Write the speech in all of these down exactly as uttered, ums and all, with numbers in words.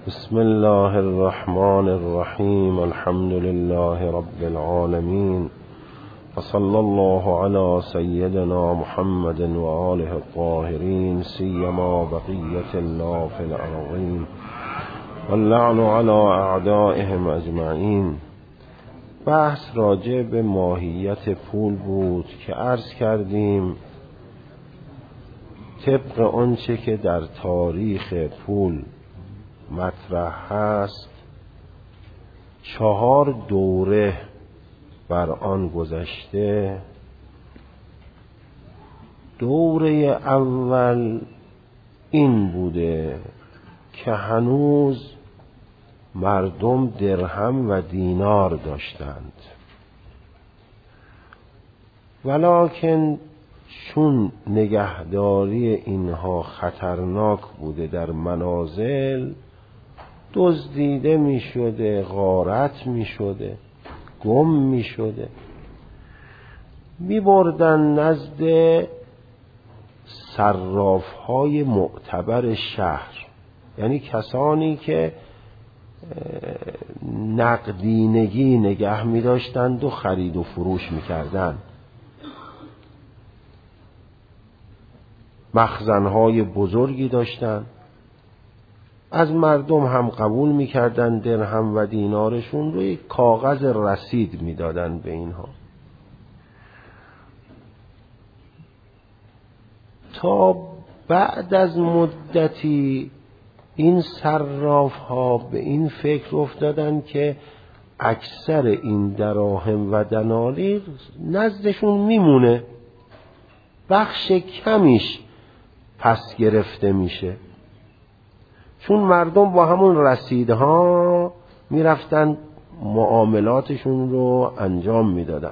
بسم الله الرحمن الرحیم. الحمد لله رب العالمین و صلی الله علی سیدنا محمد و آله الطاهرین سیما بقیة الله فی الارضین واللعن علی اعدائهم اجمعین. بحث راجع به ماهیت پول بود که عرض کردیم طبق آنچه که در تاریخ پول مطرح هست چهار دوره بر آن گذشته. دوره اول این بوده که هنوز مردم درهم و دینار داشتند، ولکن چون نگهداری اینها خطرناک بوده در منازل، دزدیده می شده، غارت می شده، گم می شده، می بردن نزد صراف های معتبر شهر، یعنی کسانی که نقدینگی نگه می داشتند و خرید و فروش می کردند. مخزنهای بزرگی داشتند، از مردم هم قبول میکردن درهم و دینارشون رو یک کاغذ رسید میدادن به اینها. تا بعد از مدتی این صراف ها به این فکر افتادن که اکثر این دراهم و دنانیر نزدشون میمونه، بخش کمیش پس گرفته میشه، چون مردم با همون رسیدها میرفتن معاملاتشون رو انجام میدادن.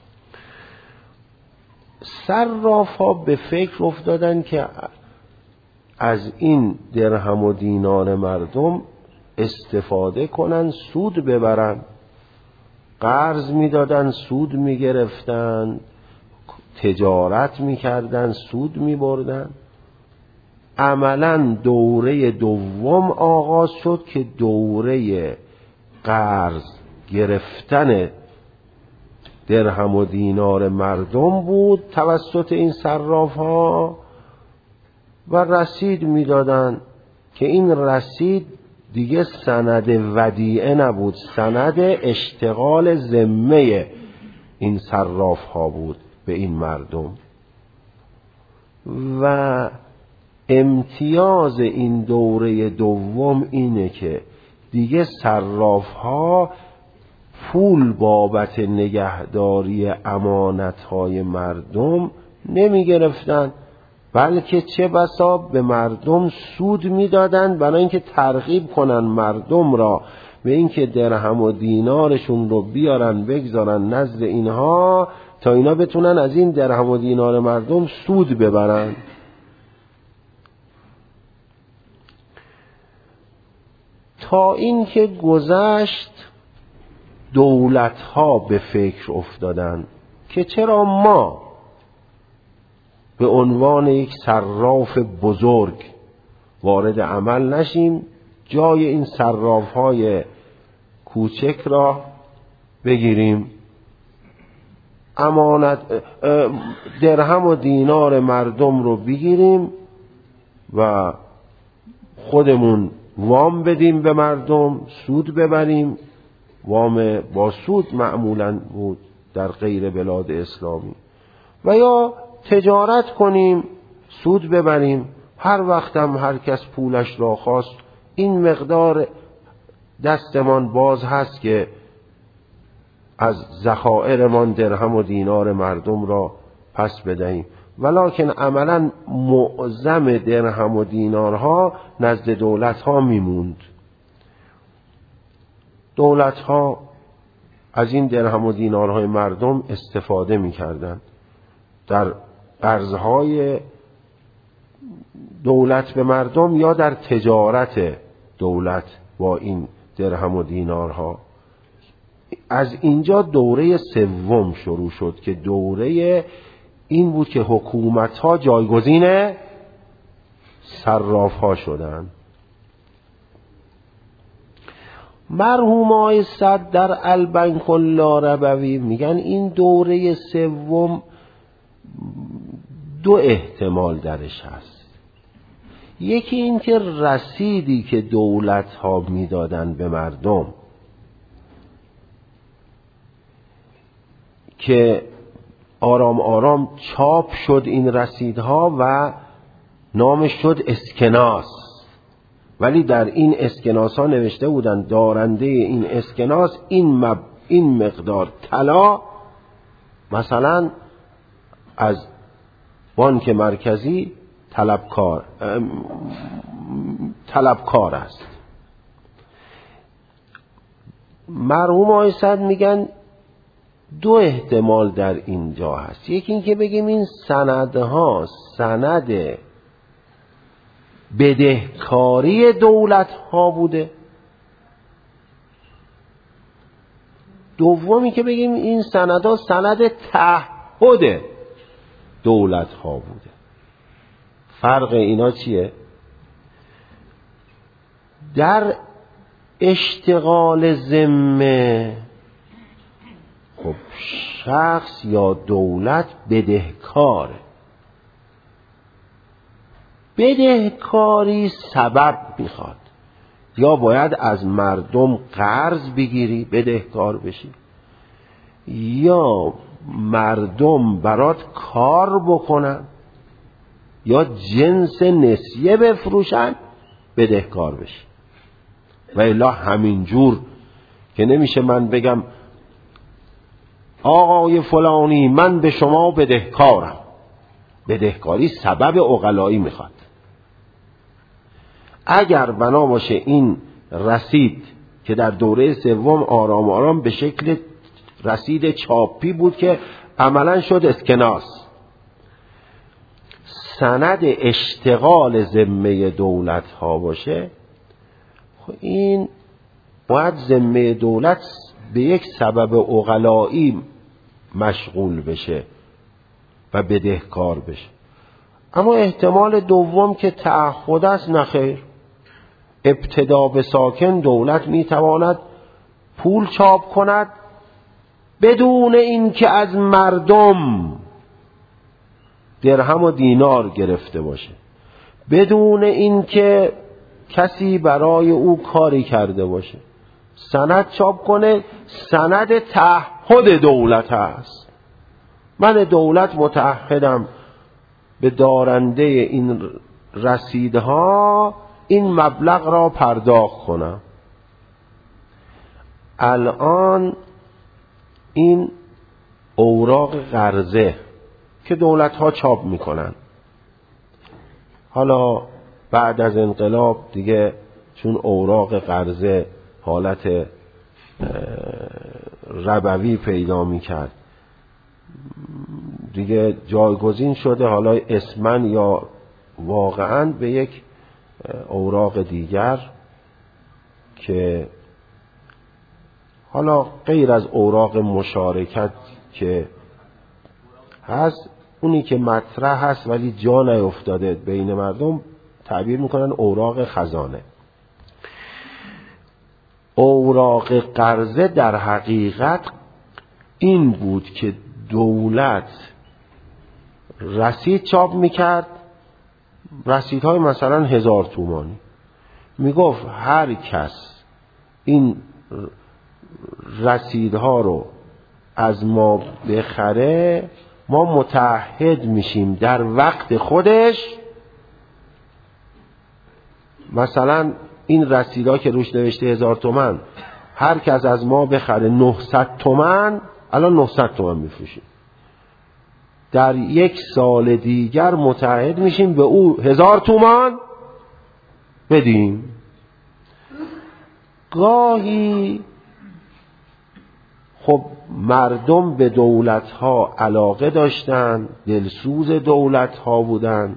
صرافا به فکر افتادن که از این درهم و دینار مردم استفاده کنن، سود ببرن. قرض میدادن، سود میگرفتن، تجارت میکردن، سود میبردن. عملا دوره دوم آغاز شد که دوره قرض گرفتن درهم و دینار مردم بود توسط این صراف ها، و رسید میدادن که این رسید دیگه سند ودیعه نبود، سند اشتغال ذمه این صراف ها بود به این مردم. و امتیاز این دوره دوم اینه که دیگه صراف ها پول بابت نگهداری امانت های مردم نمی گرفتن، بلکه چه بسا به مردم سود می دادن برای اینکه ترغیب کنن مردم را به اینکه درهم و دینارشون رو بیارن بگذارن نزد اینها تا اینا بتونن از این درهم و دینار مردم سود ببرن. تا اینکه گذشت دولت ها به فکر افتادن که چرا ما به عنوان یک صراف بزرگ وارد عمل نشیم، جای این صراف های کوچک را بگیریم، امانت درهم و دینار مردم رو بگیریم و خودمون وام بدیم به مردم، سود ببریم. وام با سود معمولاً بود در غیر بلاد اسلامی. و یا تجارت کنیم، سود ببریم. هر وقتم هر کس پولش را خواست این مقدار دستمان باز هست که از ذخائرمان درهم و دینار مردم را پس بدهیم. ولکن عملا معظم درهم و دینارها نزد دولت ها میموند. دولت ها از این درهم و دینارهای مردم استفاده میکردند. در قرضهای دولت به مردم یا در تجارت دولت با این درهم و دینارها. از اینجا دوره سوم شروع شد که دوره این بود که حکومت ها جایگزین صراف ها شدند. مرحوم آقای صدر در البنک اللاربوی میگن این دوره سوم دو احتمال درش هست. یکی این که رسیدی که دولت ها میدادن به مردم که آرام آرام چاپ شد این رسیدها و نامش شد اسکناس، ولی در این اسکناس ها نوشته بودن دارنده این اسکناس این, مب... این مقدار طلا مثلا از بانک مرکزی طلبکار طلبکار است. مرحوم آقای صدر میگن دو احتمال در اینجا هست. یکی این که بگیم این سندها سند بدهکاری دولت ها بوده. دومی که بگیم این سندها سند تعهد دولت ها بوده. فرق اینا چیه؟ در اشتغال ذمه خب شخص یا دولت بدهکاره. بدهکاری سبب میخواد، یا باید از مردم قرض بگیری بدهکار بشی، یا مردم برات کار بکنن، یا جنس نسیه بفروشن بدهکار بشی. و الا همینجور که نمیشه من بگم آقای فلانی من به شما بدهکارم. بدهکاری سبب عقلایی میخواد. اگر بنا باشه این رسید که در دوره سوم آرام آرام به شکل رسید چاپی بود که عملا شد اسکناس، سند اشتغال ذمه دولت ها باشه، این باید ذمه دولت به یک سبب عقلایی مشغول بشه و بدهکار بشه. اما احتمال دوم که تعهد است، نخیر. ابتدا به ساکن دولت میتواند پول چاپ کند بدون اینکه از مردم درهم و دینار گرفته باشه، بدون اینکه کسی برای او کاری کرده باشه. سند چاپ کنه، سند تعهد دولت هست. من دولت متعهدم به دارنده این رسیدها این مبلغ را پرداخت کنم. الان این اوراق قرضه که دولت ها چاپ میکنن، حالا بعد از انقلاب دیگه چون اوراق قرضه حالت ربوی پیدا میکرد دیگه جایگزین شده، حالا اسماً یا واقعاً به یک اوراق دیگر که حالا غیر از اوراق مشارکت که هست، اونی که مطرح هست ولی جا نیفتاده بین مردم، تعبیر میکنن اوراق خزانه. اوراق قرضه در حقیقت این بود که دولت رسید چاپ میکرد، رسیدهای مثلا هزار تومانی، میگفت هر کس این رسیدها رو از ما بخره ما متعهد میشیم در وقت خودش، مثلا این رسیدها که روش نوشته هزار تومن، هر کس از ما بخره نهصد تومن، الان نهصد تومن میفروشیم، در یک سال دیگر متعهد میشیم به او هزار تومان بدیم. گاهی خب مردم به دولت ها علاقه داشتن، دلسوز دولت ها بودن،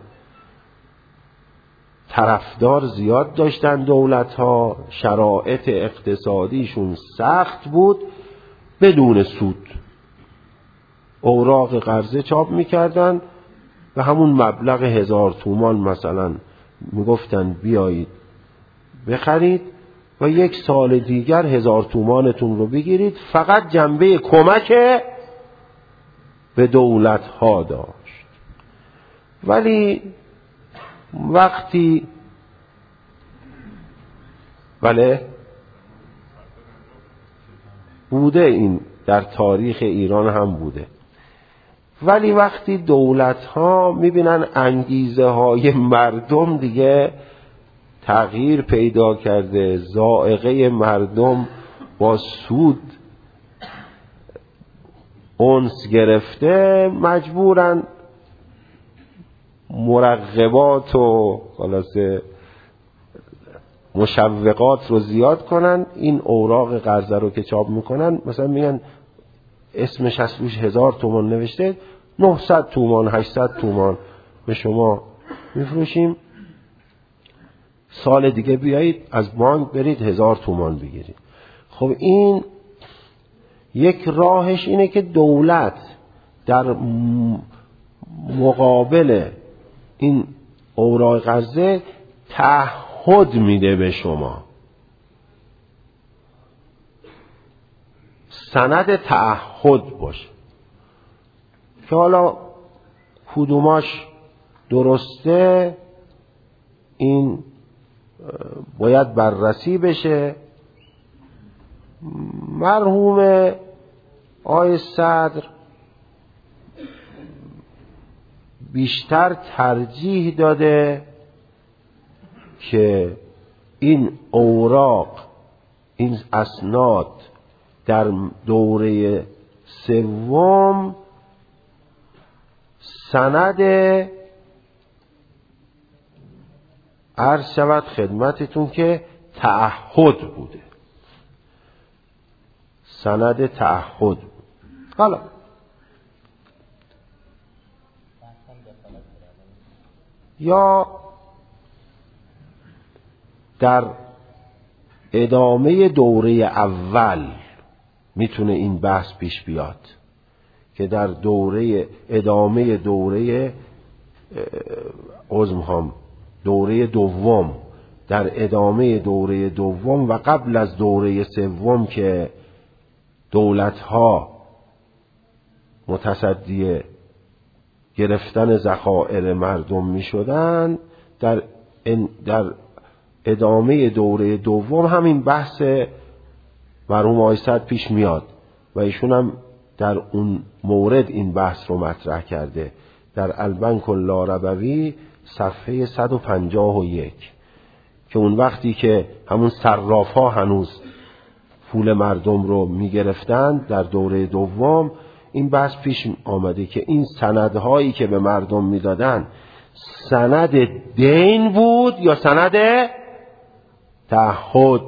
طرفدار زیاد داشتن دولت ها، شرایط اقتصادیشون سخت بود، بدون سود اوراق قرضه چاپ میکردن و همون مبلغ هزار تومان مثلا میگفتن بیایید بخرید و یک سال دیگر هزار تومانتون رو بگیرید. فقط جنبه کمک به دولت ها داشت. ولی وقتی بله بوده، این در تاریخ ایران هم بوده، ولی وقتی دولت ها میبینن انگیزه های مردم دیگه تغییر پیدا کرده، ذائقه مردم با سود انس گرفته، مجبورن مرغبات و خلاصه مشوقات رو زیاد کنن. این اوراق قرضه رو که چاپ میکنن، مثلا میگن اسمش از روش هزار تومان نوشته، نهصد تومان هشتصد تومان به شما میفروشیم، سال دیگه بیایید از بانک برید هزار تومان بگیرید. خب این یک راهش اینه که دولت در مقابل این اوراق قرضه تعهد میده به شما، سند تعهد باشه که حالا کدوماش درسته این باید بررسی بشه. مرحوم آقای صدر بیشتر ترجیح داده که این اوراق، این اسناد در دوره سوم سند عرض شود خدمتتون که تعهد بوده، سند تعهد بود. حالا یا در ادامه دوره اول میتونه این بحث پیش بیاد که در دوره ادامه دوره عزم هم دوره دوم، در ادامه دوره دوم و قبل از دوره سوم که دولت ها متصدی گرفتن ذخایر مردم می شدن، در, در ادامه دوره دوم همین بحث مرحوم آقای صدر پیش میاد و ایشون هم در اون مورد این بحث رو مطرح کرده در البنک اللاربوی صفحه صد و پنجاه و یک، که اون وقتی که همون صراف ها هنوز پول مردم رو می گرفتن در دوره دوم، این بحث پیش آمده که این سندهایی که به مردم می دادن سند دین بود یا سند تعهد.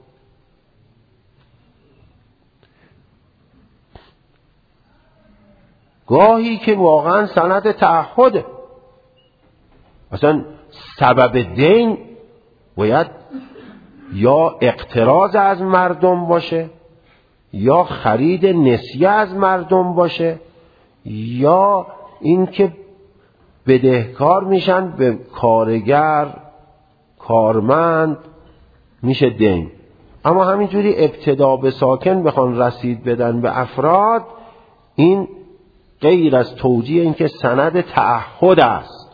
گاهی که واقعا سند تعهده، اصلا سبب دین باید یا اقتراض از مردم باشه، یا خرید نسیه از مردم باشه، یا اینکه بدهکار میشن به کارگر، کارمند، میشه دین. اما همینجوری ابتدا به ساکن بخوان رسید بدن به افراد، این غیر از توجیه این که سند تعهد است،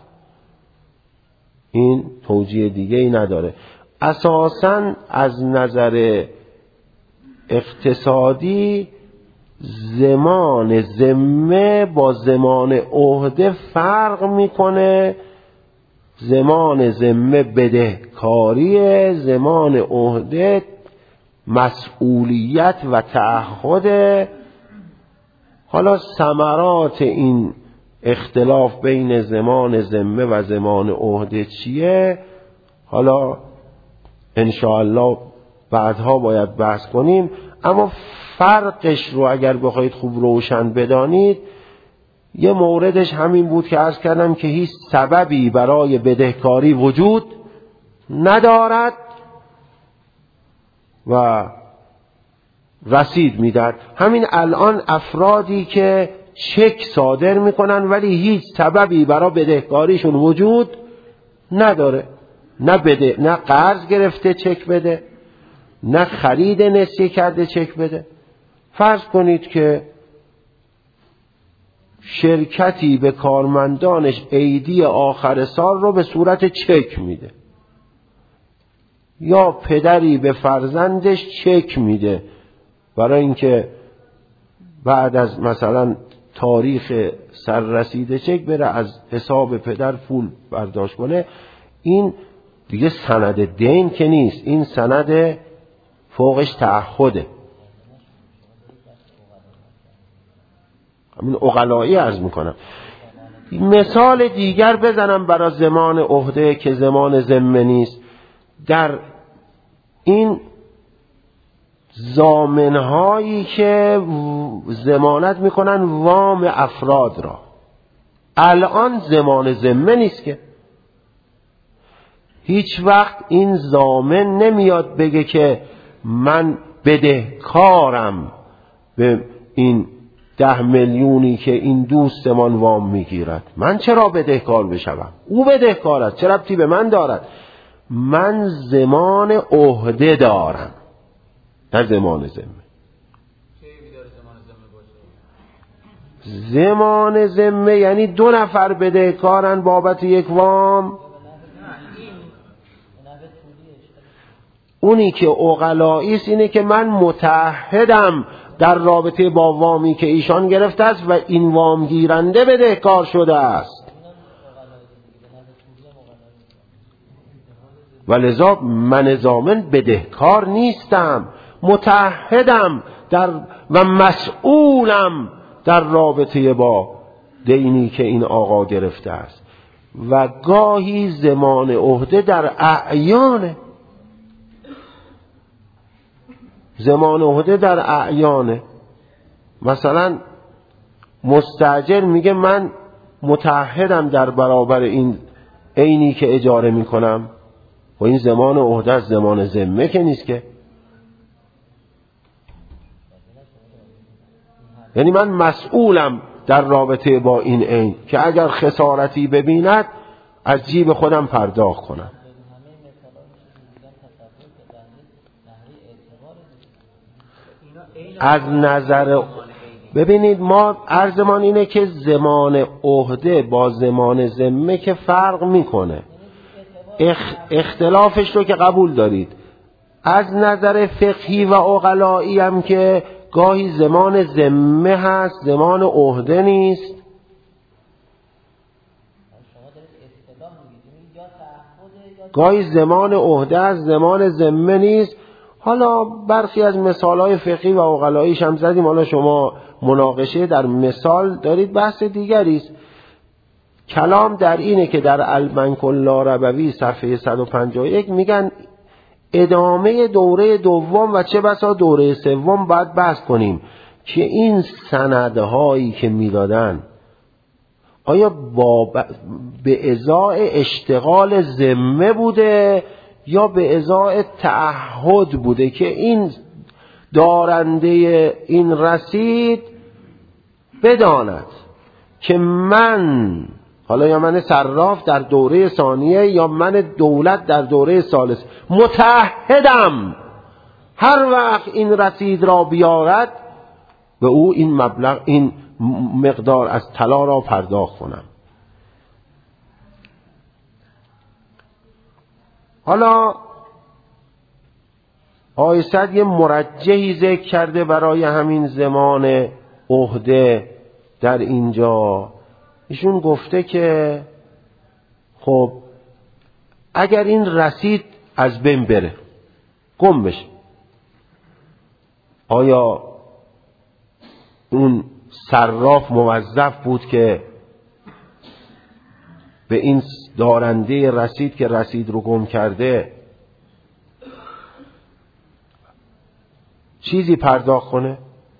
این توجیه دیگه ای نداره. اساساً از نظر اقتصادی زمان ذمه با زمان عهده فرق میکنه. زمان ذمه بدهکاریه، زمان عهده مسئولیت و تعهد. حالا ثمرات این اختلاف بین زمان ذمه و زمان عهده چیه؟ حالا انشاءالله بعدها باید بحث کنیم، اما فرقش رو اگر بخواید خوب روشن بدانید، یه موردش همین بود که عرض کردم که هیچ سببی برای بدهکاری وجود ندارد و رسید میداد. همین الان افرادی که چک صادر میکنن ولی هیچ سببی برای بدهکاریشون وجود نداره، نه بده، نه قرض گرفته چک بده، نه خرید نسیه کرده چک بده. فرض کنید که شرکتی به کارمندانش عیدی آخر سال رو به صورت چک میده، یا پدری به فرزندش چک میده برای اینکه بعد از مثلا تاریخ سررسید چک بره از حساب پدر پول برداشت کنه. این دیگه سند دین که نیست، این سند فوقش تعهده. همین عقلایی عرض میکنم. مثال دیگر بزنم برای زمان عهده که زمان ذمه نیست. در این ضامن‌هایی که ضمانت میکنن وام افراد را، الان زمان ذمه نیست که. هیچ وقت این ضامن نمیاد بگه که من بدهکارم به این ده میلیونی که این دوستمان وام میگیرد. من چرا بدهکار بشوم؟ او بدهکار است، چه ربطی به من دارد؟ من زمان عهده دارم در زمان ذمه. زمان ذمه یعنی دو نفر بدهکارن بابت یک وام. اونی که عقلایی است اینه که من متعهدم در رابطه با وامی که ایشان گرفته است و این وام گیرنده بدهکار شده است، و لذا من ضامن بدهکار نیستم، متعهدم در و مسئولم در رابطه با دینی که این آقا گرفته است. و گاهی زمان عهده در اعیانه، زمان عهده در اعیانه. مثلا مستاجر میگه من متعهدم در برابر این عینی که اجاره میکنم، و این زمان عهده از زمان ذمه که نیست که. یعنی من مسئولم در رابطه با این عین که اگر خسارتی ببیند از جیب خودم پرداخت کنم. از نظر ببینید ما عرضمان اینه که زمان عهده با زمان ذمه که فرق میکنه. اخ اختلافش رو که قبول دارید. از نظر فقهی و عقلایی هم که گاهی زمان ذمه هست، زمان عهده نیست. گاهی زمان عهده است، زمان ذمه نیست. حالا برخی از مثالهای فقهی و عقلاییش هم زدیم، حالا شما مناقشه در مثال دارید، بحث دیگری است. کلام در اینه که در المنک اللاربوی صفحه صد و پنجاه و یک میگن ادامه دوره دوم و چه بسا دوره سوم باید بحث کنیم که این سندهایی که میدادن آیا با به ازای اشتغال ذمه بوده یا به ازای تعهد بوده که این دارنده این رسید بداند که من، حالا یا من صراف در دوره ثانیه یا من دولت در دوره ثالث، متعهدم هر وقت این رسید را بیارد به او این مبلغ، این مقدار از طلا را پرداخت کنم. حالا آقای سعد یه مرجحی ذکر کرده برای همین زمان عهده در اینجا. ایشون گفته که خب اگر این رسید از بین بره، گم بشه، آیا اون صراف موظف بود که به این دارنده رسید که رسید رو گم کرده چیزی پرداخت کنه؟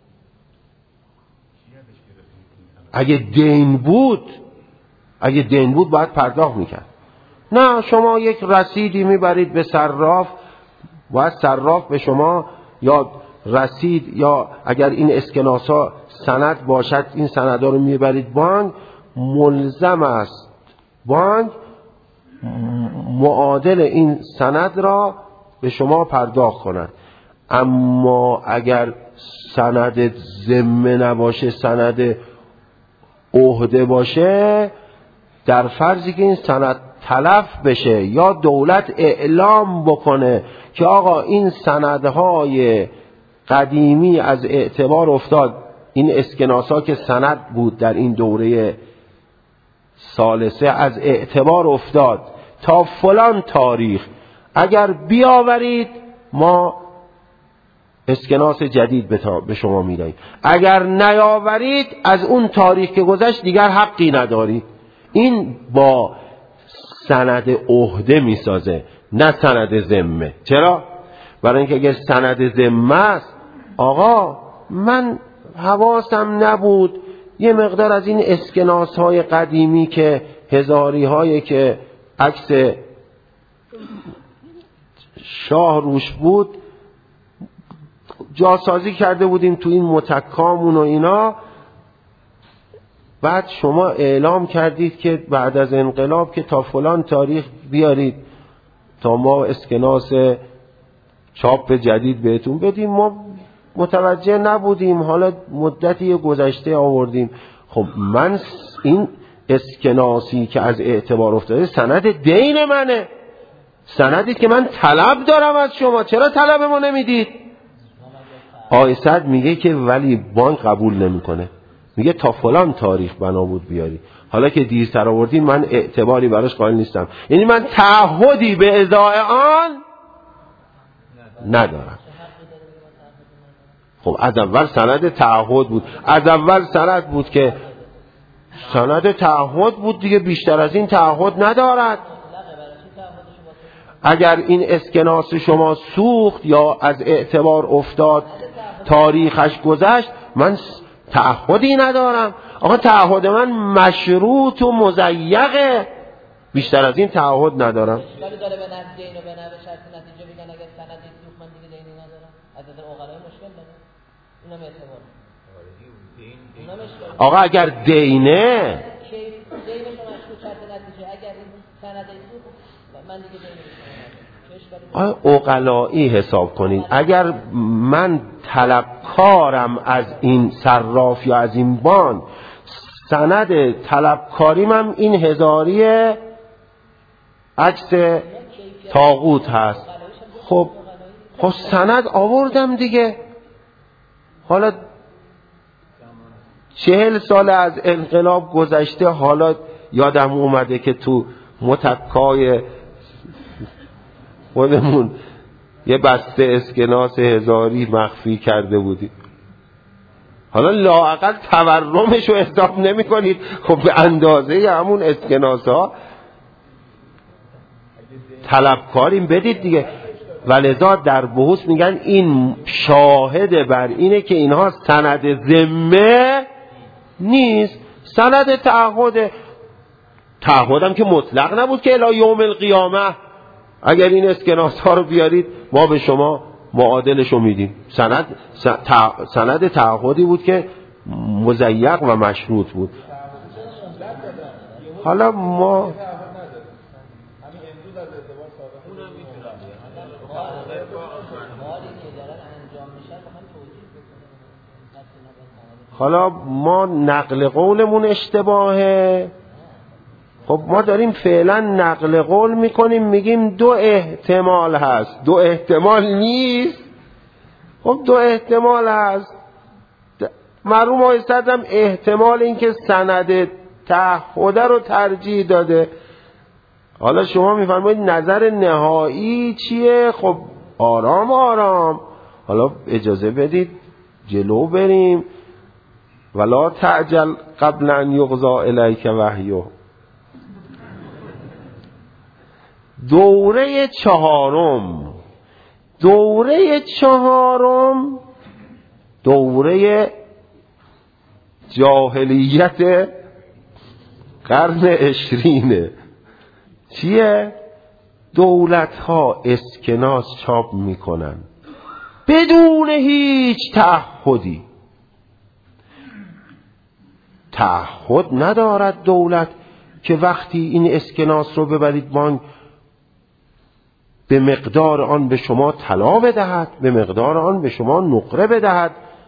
اگه دین بود اگه دین بود باید پرداخت میکرد. نه، شما یک رسیدی میبرید به صراف، باید صراف به شما یا رسید یا اگر این اسکناسا سند باشد این سندها رو میبرید بانک، ملزم است بانک معادل این سند را به شما پرداخت کنند. اما اگر سند ذمه نباشه، سند عهده باشه، در فرضی که این سند تلف بشه یا دولت اعلام بکنه که آقا این سندهای قدیمی از اعتبار افتاد، این اسکناسا که سند بود در این دوره ثالثه از اعتبار افتاد تا فلان تاریخ، اگر بیاورید ما اسکناس جدید به شما میدهیم، اگر نیاورید از اون تاریخ که گذشت دیگر حقی ندارید. این با سند عهده میسازه، نه سند ذمه. چرا؟ برای اینکه اگر سند ذمه است، آقا من حواسم نبود یه مقدار از این اسکناس های قدیمی که هزاری هایی که عکس شاه روش بود جاسازی کرده بودیم تو این متکامون و اینا، بعد شما اعلام کردید که بعد از انقلاب که تا فلان تاریخ بیارید تا ما اسکناس چاپ جدید بهتون بدیم. ما متوجه نبودیم، حالا مدتی گذشته آوردیم. خب من این اسکناسی که از اعتبار افتاده سند دین منه، سندی که من طلب دارم از شما، چرا طلب ما نمیدید؟ آیصد میگه که ولی بانک قبول نمیکنه، میگه تا فلان تاریخ بنا بود بیاری. حالا که دیرتر آوردین من اعتباری براش قائل نیستم، یعنی من تعهدی به ازای آن ندارم. خب از اول سند تعهد بود، از اول سند بود که سند تعهد بود دیگه، بیشتر از این تعهد ندارد. اگر این اسکناس شما سوخت یا از اعتبار افتاد تاریخش گذشت، من تعهدی ندارم. آقا تعهد من مشروط و مضیقه، بیشتر از این تعهد ندارم. ولی داره به نفع دین و به نفع شرط نتیجه میگن اگر سندی سوخت من دیگه دینی ندارم. از نظر عقلای مشکل داره. اینا اعتبار. آقا اگر دینه چه دین شما مشروط شرط نتیجه، اگر این سندی سوخت من دیگه دینی آیا عقلایی حساب کنید؟ اگر من طلبکارم از این صراف یا از این بان، سند طلبکاریمم این هزاری عکس طاغوت هست، خب خب سند آوردم دیگه. حالا چهل سال از انقلاب گذشته، حالا یادم اومده که تو متکای خودمون یه بسته اسکناس هزاری مخفی کرده بودیم، حالا لااقل تورمش رو حساب نمی کنید؟ خب به اندازه همون اسکناس ها طلبکاریم بدید دیگه. ولذا در بحوث میگن این شاهد بر اینه که اینها سند ذمه نیست، سند تعهد. تعهدم که مطلق نبود که الی یوم القیامه اگر این اسکناس ها رو بیارید ما به شما معادلش رو میدیم. سند سند تعهدی بود که مضیق و مشروط بود. حالا ما حالا ما نقل قولمون اشتباهه. خب ما داریم فعلا نقل قول میکنیم، میگیم دو احتمال هست، دو احتمال نیست. خب دو احتمال هست. مرحوم آیصد هم احتمال این که سند تعهد رو ترجیح داده. حالا شما میفرمایید نظر نهایی چیه؟ خب آرام آرام، حالا اجازه بدید جلو بریم. ولا تعجل قبل ان یقضی الیک وحیه. دوره چهارم دوره چهارم دوره جاهلیت قرن عشرینه. چیه؟ دولت ها اسکناس چاپ میکنن بدون هیچ تعهدی. تعهد ندارد دولت که وقتی این اسکناس رو ببرید بانک به مقدار آن به شما طلا بدهد، به مقدار آن به شما نقره بدهد.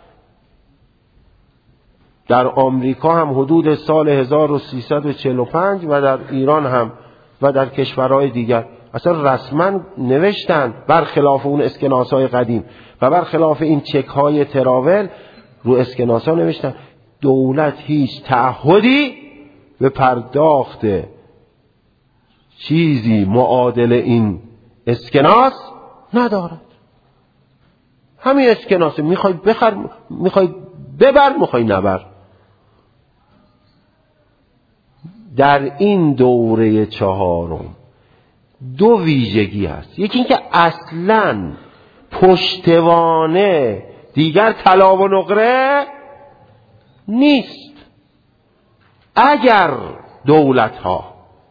در آمریکا هم حدود سال هزار و سیصد و چهل و پنج و در ایران هم و در کشورهای دیگر اصلا رسما نوشتن، برخلاف اون اسکناس‌های قدیم و برخلاف این چک‌های تراول، رو اسکناس‌ها نوشتن دولت هیچ تعهدی به پرداخت چیزی معادل این اسکناس ندارد. همین اسکناسه میخوای بخر، میخوای ببر، میخوای نبر. در این دوره چهارم دو ویژگی هست. یکی این که اصلاً پشتوانه دیگر طلا و نقره نیست. اگر دولت ها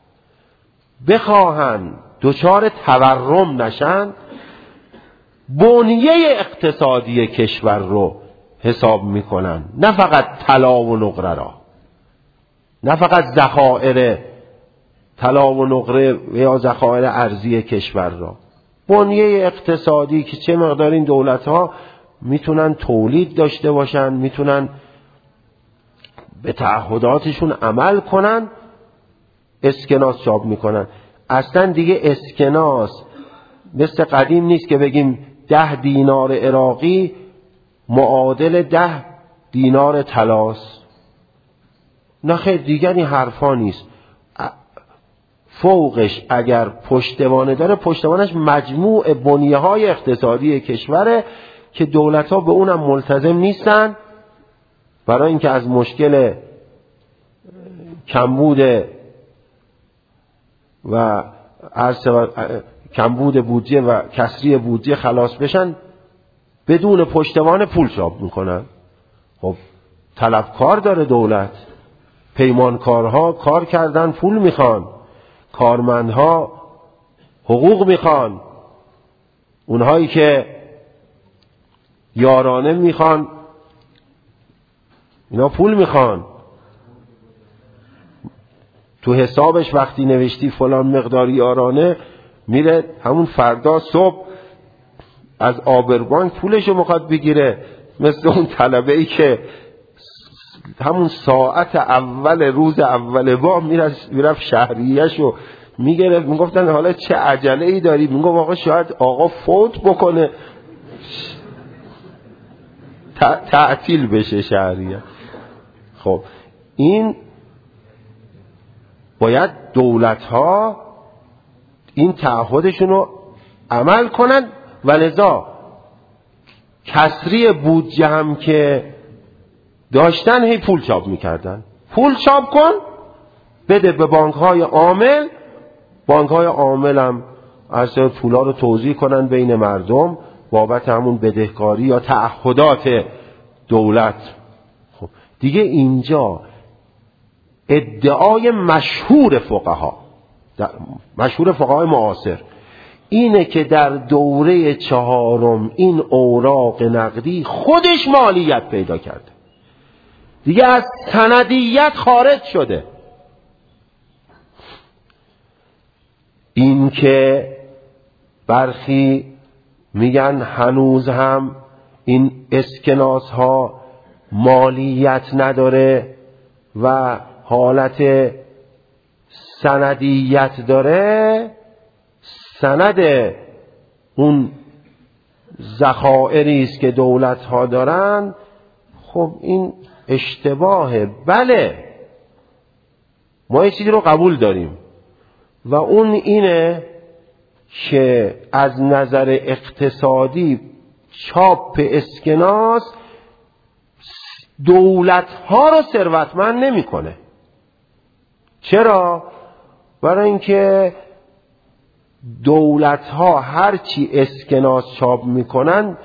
بخواهند دچار تورم نشن، بنیه اقتصادی کشور رو حساب میکنن، نه فقط طلا و نقره را، نه فقط ذخایر طلا و نقره یا ذخایر ارزی کشور را، بنیه اقتصادی که چه مقدار این دولت ها میتونن تولید داشته باشن، میتونن به تعهداتشون عمل کنن، اسکناس چاپ میکنن. اصلا دیگه اسکناس مثل قدیم نیست که بگیم ده دینار عراقی معادل ده دینار طلاست. نه خیر، دیگر این حرفا نیست. فوقش اگر پشتوانه داره، پشتوانش مجموع بنیه های اقتصادی کشوره که دولت ها به اونم ملتزم نیستن، برای اینکه از مشکل کمبود و کمبود بودجه و کسری بودجه خلاص بشن، بدون پشتوانه پول چاپ میکنن. خب طلبکار داره دولت، پیمانکارها کار کردن پول میخوان، کارمندها حقوق میخوان، اونهایی که یارانه میخوان اینا پول میخوان. تو حسابش وقتی نوشتی فلان مقدار یارانه، میره همون فردا صبح از آبربانک پولشو میخواد بگیره، مثل اون طلبه ای که همون ساعت اول روز اول با میرفت شهریه‌شو میگرفت. میگفتن حالا چه عجله ای داری؟ میگفت آقا شاید آقا فوت بکنه تعطیل بشه شهریه. خب این باید دولت ها این تعهدشون رو عمل کنن و لذا کسری بودجه هم که داشتن هی پول چاپ میکردن. پول چاپ کن بده به بانک های عامل، بانک های عامل هم از پولا رو توزیع کنن بین مردم بابت همون بدهکاری یا تعهدات دولت. خب دیگه اینجا ادعای مشهور فقها، مشهور فقهای معاصر اینه که در دوره چهارم این اوراق نقدی خودش مالیت پیدا کرده، دیگه از سندیت خارج شده. این که برخی میگن هنوز هم این اسکناس ها مالیت نداره و حالت سندیت داره، سند اون ذخائری است که دولت ها دارن. خب این اشتباهه. بله ما یه چیزی رو قبول داریم و اون اینه که از نظر اقتصادی چاپ اسکناس دولت ها رو ثروتمند نمیکنه. چرا؟ برای اینکه دولت ها هرچی اسکناس چاپ میکنن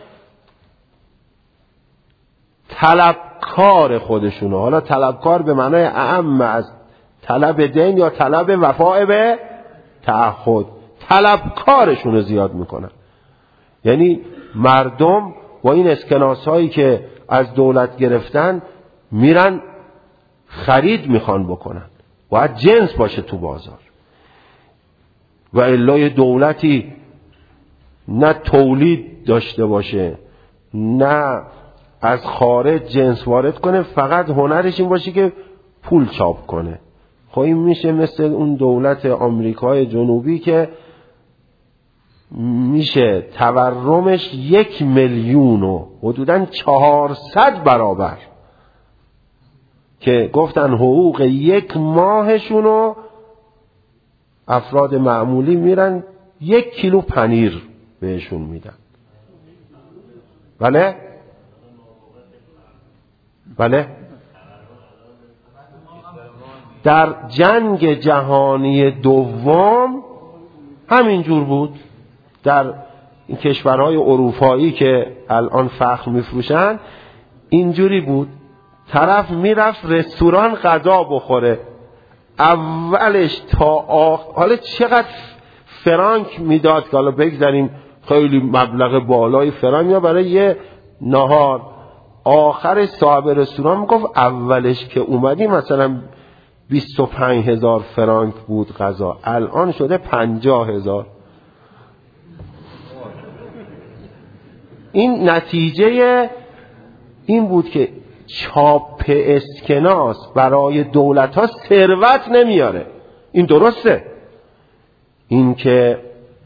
طلبکار خودشونو، حالا طلبکار به معنای اعم از طلب دین یا طلب وفاء به تعهد، طلبکارشونو زیاد میکنن. یعنی مردم با این اسکناس هایی که از دولت گرفتن میرن خرید میخوان بکنن، باید جنس باشه تو بازار. و الا یه دولتی نه تولید داشته باشه، نه از خارج جنس وارد کنه، فقط هنرش این باشه که پول چاپ کنه. خب این میشه مثل اون دولت آمریکای جنوبی که میشه تورمش یک میلیون و حدوداً چهارصد برابر، که گفتن حقوق یک ماهشونو افراد معمولی میرن یک کیلو پنیر بهشون میدن. بله؟ بله؟ در جنگ جهانی دوم همینجور بود. در این کشورهای اروپایی که الان فخر میفروشن اینجوری بود، طرف میرفت رستوران غذا بخوره، اولش تا آخر، حالا چقدر فرانک میداد که حالا بگذاریم خیلی مبلغ بالای فرانک یا برای یه نهار، آخر صاحب رستوران میگفت اولش که اومدی مثلا بیست و پنج هزار فرانک بود غذا، الان شده پنجاه هزار. این نتیجه این بود که چاپ اسکناس برای دولت ها ثروت نمیاره. این درسته. این که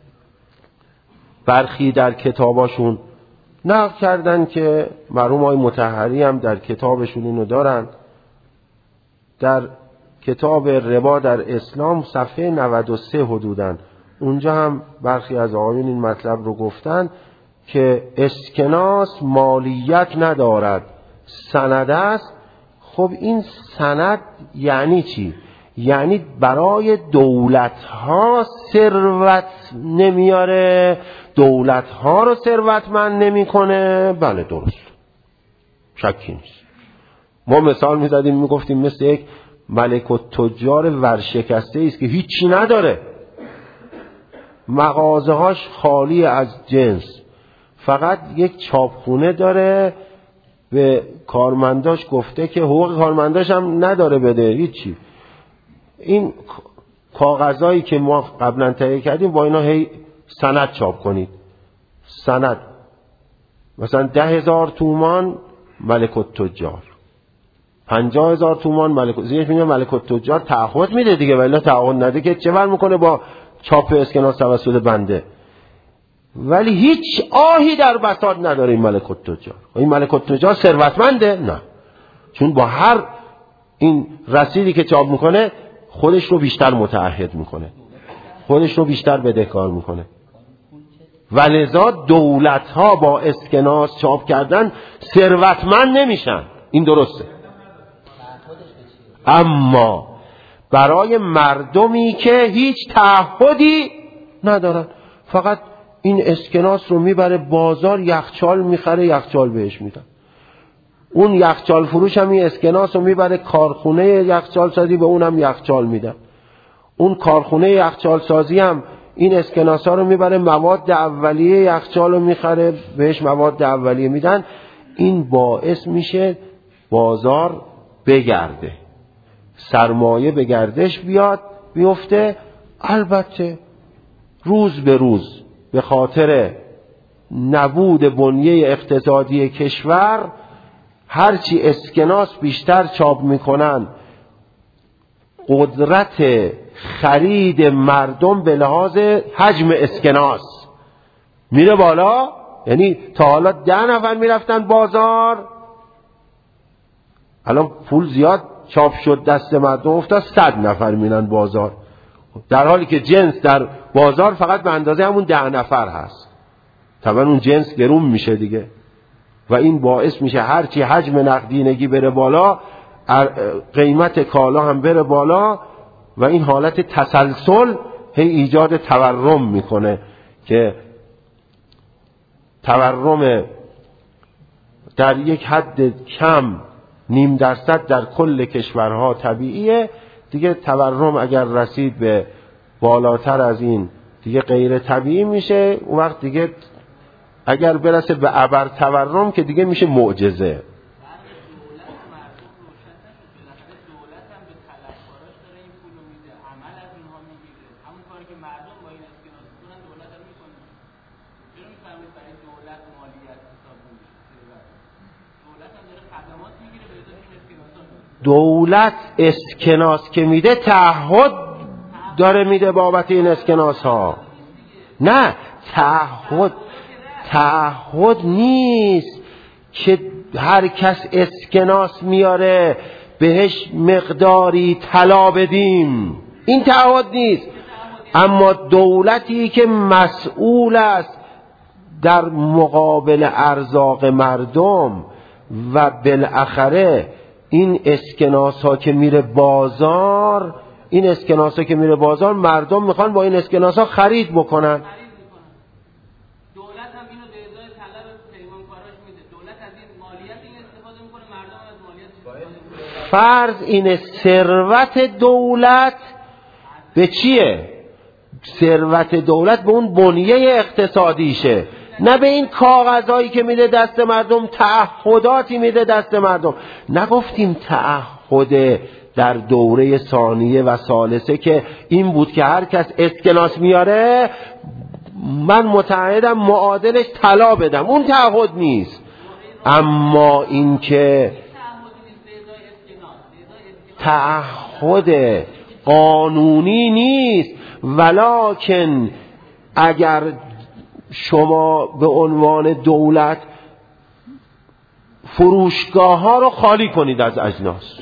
برخی در کتاباشون نقل کردن که مرحوم آقای مطهری هم در کتابشون اینو دارن، در کتاب ربا در اسلام صفحه نود و سه حدوداً، اونجا هم برخی از آقایون این مطلب رو گفتن که اسکناس مالیت ندارد، سند است. خب این سند یعنی چی؟ یعنی برای دولت ها ثروت نمیاره، دولت ها رو ثروتمند نمیکنه. بله درست، شکی نیست. ما مثال میزدیم میگفتیم مثل یک ملک التجار ورشکسته است که هیچی نداره، مغازه هاش خالی از جنس، فقط یک چاپخونه داره، به کارمنداش گفته که حقوق کارمنداش هم نداره بده هیچی. این کاغذایی که ما قبلا تهیه کردیم با اینا هی سند چاپ کنید، سند مثلا ده هزار تومان ملک التجار، پنجاه هزار تومان ملک زیرش میگه ملک التجار تعهد میده دیگه، ولی تعهد نده که چه بر میکنه با چاپ اسکناس توسط بنده. ولی هیچ آهی در بساط نداره این ملک التجار. این ملک التجار ثروتمنده؟ نه، چون با هر این رسیدی که چاپ میکنه خودش رو بیشتر متعهد میکنه، خودش رو بیشتر بدهکار میکنه. ولذا دولت ها با اسکناس چاپ کردن ثروتمند نمیشن. این درسته. اما برای مردمی که هیچ تعهدی ندارن، فقط این اسکناس رو میبره بازار، یخچال میخره، یخچال بهش میدن. اون یخچال فروش هم این اسکناس رو میبره کارخونه یخچال سازی، به اونم یخچال میدن. اون کارخونه یخچال سازی هم این اسکناس ها رو میبره مواد اولیه یخچال رو میخره، بهش مواد اولیه میدن. این باعث میشه بازار بگرده، سرمایه به گردش بیاد بیفته. البته روز به روز به خاطر نبود بنیه اقتصادی کشور هرچی اسکناس بیشتر چاپ میکنن، قدرت خرید مردم به لحاظ حجم اسکناس میره بالا. یعنی تا حالا ده نفر میرفتن بازار، الان پول زیاد چاپ شد دست مردم افتاد صد نفر میرن بازار، در حالی که جنس در بازار فقط به اندازه همون ده نفر هست. طبعا اون جنس گرون میشه دیگه و این باعث میشه هرچی حجم نقدینگی بره بالا قیمت کالا هم بره بالا و این حالت تسلسل هی ایجاد تورم میکنه که تورم در یک حد کم نیم درصد در کل کشورها طبیعیه دیگه. تورم اگر رسید به بالاتر از این دیگه غیر طبیعی میشه. اون وقت دیگه اگر برسه به ابر تورم که دیگه میشه معجزه. میفرمایید برای دولت مالیت حساب میشه؟ دولت هم داره خدمات میگیره به ازای این اسکناس. دولت اسکناس که میده تعهد داره میده بابت این اسکناس ها. نه تعهد تعهد نیست که هر کس اسکناس میاره بهش مقداری طلا بدیم، این تعهد نیست. اما دولتی که مسئول است در مقابل ارزاق مردم و بالاخره این اسکناس ها که میره بازار، این اسکناس ها که میره بازار مردم میخوان با این اسکناس ها خرید بکنن. دولت هم اینو به ازای طلب پیمانکاراش میده. دولت از این مالیت این استفاده میکنه، مردم از مالیت فرض اینه ثروت دولت به چیه؟ ثروت دولت به اون بنیه اقتصادیشه، نه به این کاغذهایی که میده دست مردم، تعهداتی میده دست مردم. نگفتیم تعهد در دوره ثانیه و ثالثه که این بود که هر کس اسکناس میاره من متعهدم معادلش طلا بدم، اون تعهد نیست. اما این که تعهد قانونی نیست، ولکن اگر شما به عنوان دولت فروشگاه ها رو خالی کنید از اجناس،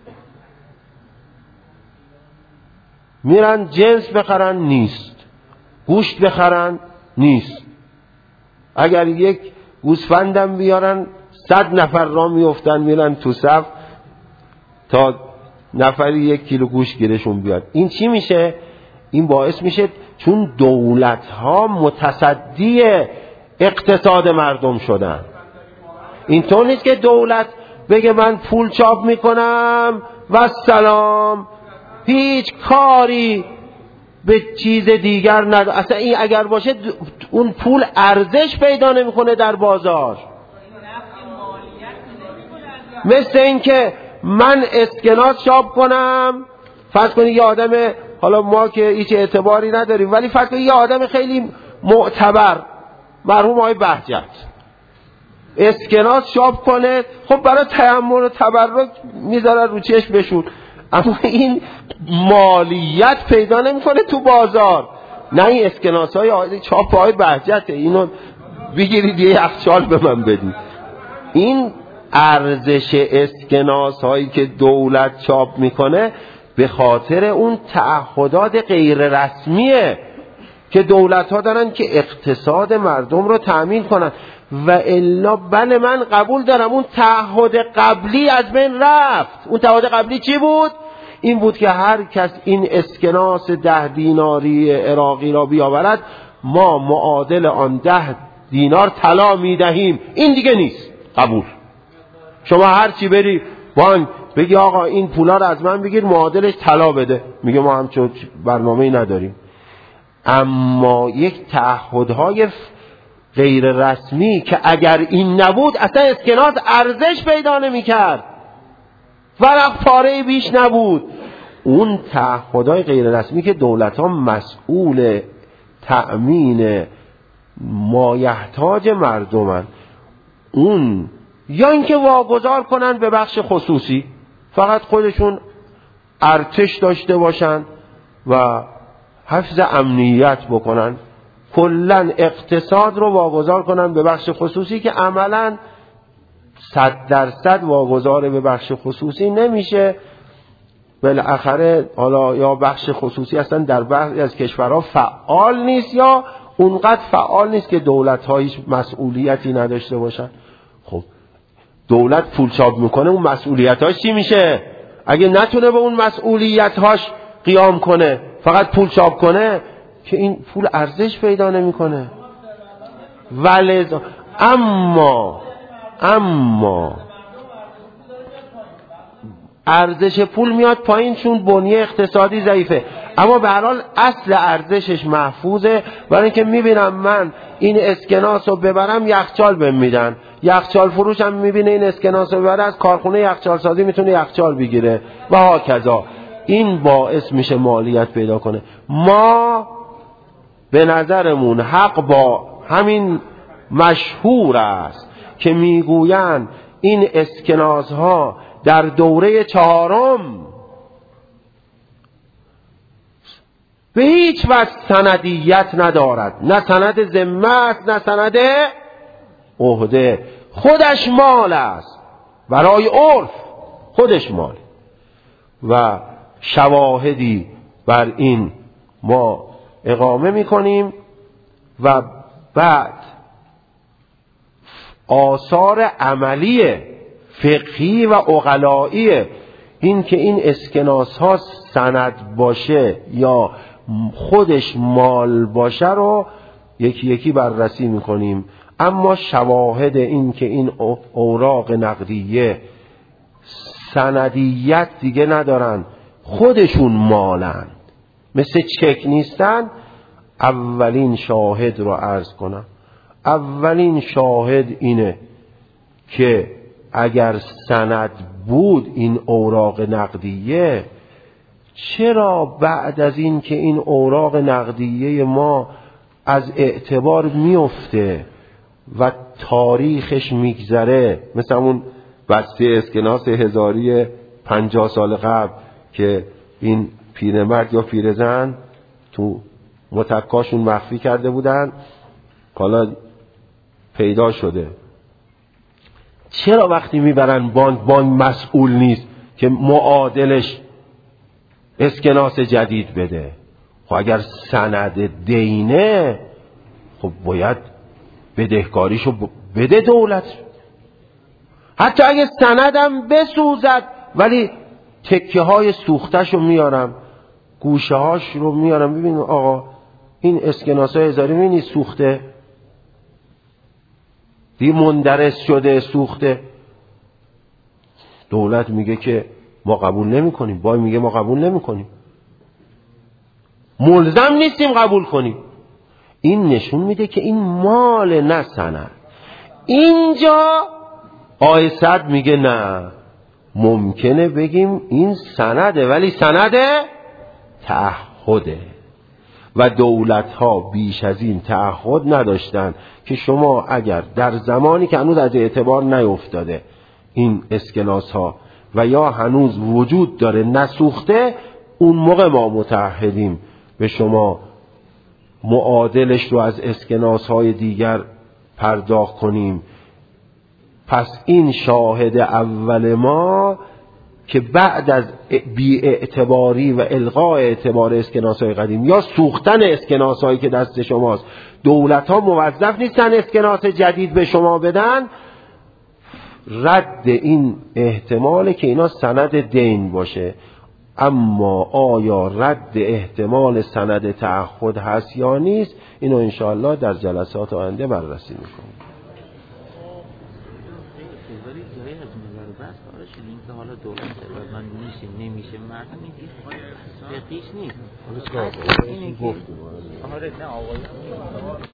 میرن جنس بخرن نیست، گوشت بخرن نیست، اگر یک گوسفندم بیارن صد نفر را میافتن میرن تو صف تا نفری یک کیلو گوشت گیرشون بیاد. این چی میشه؟ این باعث میشه چون دولت ها متصدی اقتصاد مردم شدن. اینطور نیست که دولت بگه من پول چاپ میکنم و سلام، هیچ کاری به چیز دیگر نداره. اصلا این اگر باشه اون پول ارزش پیدا نمیکنه در بازار. مثل این که من اسکناس چاپ کنم، فرض کنید یه آدم، حالا ما که هیچ اعتباری نداریم ولی فرض کنید یه آدم خیلی معتبر مرحوم آقای بهجت اسکناس چاپ کنه، خب برای تیمم و تبرک میذاره رو چشمشون، اما این مالیت پیدا نمیکنه تو بازار. نه این اسکناس های چاپ آقای بهجته، اینو بگیرید یه یخچال به من بدید. این ارزش اسکناس هایی که دولت چاپ میکنه به خاطر اون تعهدات غیر رسمیه که دولت ها دارن که اقتصاد مردم رو تأمین کنن. و الا بله من قبول دارم اون تعهد قبلی از بین رفت. اون تعهد قبلی چی بود؟ این بود که هر کس این اسکناس ده دیناری عراقی را بیاورد ما معادل آن ده دینار طلا میدهیم. این دیگه نیست. قبول. شما هر چی بری بانک بگی آقا این پولا رو از من بگیر معادلش طلا بده، میگه ما هم چون برنامه‌ای نداریم. اما یک تعهدهای غیر رسمی که اگر این نبود اصلا اسکناس ارزش پیدا نمی‌کرد، ورق پاره بیش نبود. اون تعهدهای غیر رسمی که دولت‌ها مسئول تأمین مایحتاج مردمن، اون یا اینکه واگذار کنن به بخش خصوصی، فقط خودشون ارتش داشته باشن و حفظ امنیت بکنن، کلن اقتصاد رو واگذار کنن به بخش خصوصی که عملاً صد درصد واگذار به بخش خصوصی نمیشه. بالاخره حالا یا بخش خصوصی اصلا در بعضی از کشورها فعال نیست یا اونقدر فعال نیست که دولت‌ها هیچ مسئولیتی نداشته باشن. خب دولت پول چاپ میکنه، اون مسئولیتاش چی میشه؟ اگه نتونه به اون مسئولیتاش قیام کنه، فقط پول چاپ کنه، که این پول ارزش پیدا نمیکنه. ولذا اما اما ارزش پول میاد پایین چون بنیه اقتصادی ضعیفه، اما به هر حال اصل ارزشش محفوظه. برای اینکه میبینم من این اسکناس رو ببرم یخچال بهم میدن، یخچال فروش هم میبینه این اسکناس رو ببره از کارخونه یخچال سازی میتونه یخچال بگیره و هاکذا. این باعث میشه مالیت پیدا کنه. ما به نظرمون حق با همین مشهور است که میگویند این اسکناسها در دوره چهارم به هیچ وجه سندیت ندارد، نه سند ذمه است نه سند عهده، خودش مال است، برای عرف خودش مال. و شواهدی بر این ما اقامه میکنیم و بعد آثار عملی فقهی و عقلایی این که این اسکناس ها سند باشه یا خودش مال باشه رو یکی یکی بررسی میکنیم. اما شواهد این که این اوراق نقدیه سندیت دیگه ندارن، خودشون مالن، مثل چک نیستن. اولین شاهد رو عرض کنم، اولین شاهد اینه که اگر سند بود این اوراق نقدیه، چرا بعد از این که این اوراق نقدیه ما از اعتبار میفته و تاریخش میگذره، مثل اون بسته اسکناس هزاری پنجاه سال قبل که این پیرمرد یا پیرزن تو متکاشون مخفی کرده بودن، حالا پیدا شده، چرا وقتی میبرن بانک بانک مسئول نیست که معادلش اسکناس جدید بده؟ خب اگر سند دینه خب باید بدهکاریشو بده دولت، حتی اگه سندم بسوزد ولی تکه های سوختش رو میارم، گوشه هاش رو میارم، ببین آقا این اسکناس های هزاری مینی سوخته، دی مندرس شده، سوخته. دولت میگه که ما قبول نمی کنیم، بای میگه ما قبول نمی کنیم، ملزم نیستیم قبول کنیم. این نشون میده که این مال نه سند. اینجا آیه صد میگه نه، ممکنه بگیم این سنده ولی سند تعهده و دولت ها بیش از این تعهد نداشتن که شما اگر در زمانی که هنوز از اعتبار نیفتاده این اسکناس ها و یا هنوز وجود داره نسوخته، اون موقع ما متعهدیم به شما معادلش رو از اسکناس های دیگر پرداخت کنیم. پس این شاهد اول ما که بعد از بی اعتباری و الغاء اعتبار اسکناس های قدیم یا سوختن اسکناس هایی که دست شماست، دولت ها موظف نیستن اسکناس جدید به شما بدن، رد این احتماله که اینا سند دین باشه. اما آیا رد احتمال سند تعهد هست یا نیست، اینو انشاءالله در جلسات آینده بررسی میکنیم. حالا دولت من میشه نمیشه مردم این فقیش نیست. آره نه آقای